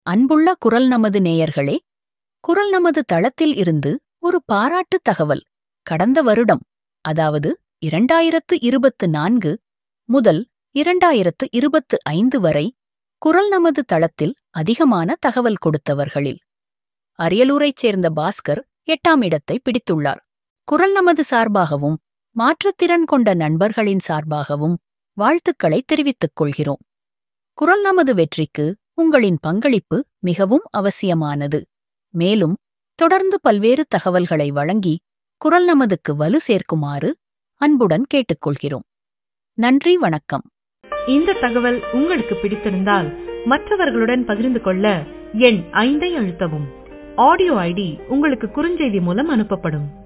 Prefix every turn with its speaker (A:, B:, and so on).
A: அன்புள்ள குரல் நமது நேயர்களே, குரல் நமது தளத்தில் இருந்து ஒரு பாராட்டு தகவல். கடந்த வருடம், அதாவது 2024 முதல் 2025 வரை குரல் நமது தளத்தில் அதிகமான தகவல் கொடுத்தவர்களில் அரியலூரைச் சேர்ந்த பாஸ்கர் 8ஆம் இடத்தை பிடித்துள்ளார். குரல் நமது சார்பாகவும் மாற்றுத்திறன் கொண்ட நண்பர்களின் சார்பாகவும் வாழ்த்துக்களை தெரிவித்துக் கொள்கிறோம். குரல் நமது வெற்றிக்கு உங்களின் பங்களிப்பு மிகவும் அவசியமானது. மேலும் தொடர்ந்து பல்வேறு தகவல்களை வழங்கி குரல் நமதுக்கு வலு சேர்க்குமாறு அன்புடன் கேட்டுக்கொள்கிறோம். நன்றி, வணக்கம்.
B: இந்த தகவல் உங்களுக்கு பிடித்திருந்தால் மற்றவர்களுடன் பகிர்ந்து கொள்ள எண் 5 அழுத்தவும். ஆடியோ ஐடி உங்களுக்கு குறுஞ்செய்தி மூலம் அனுப்பப்படும்.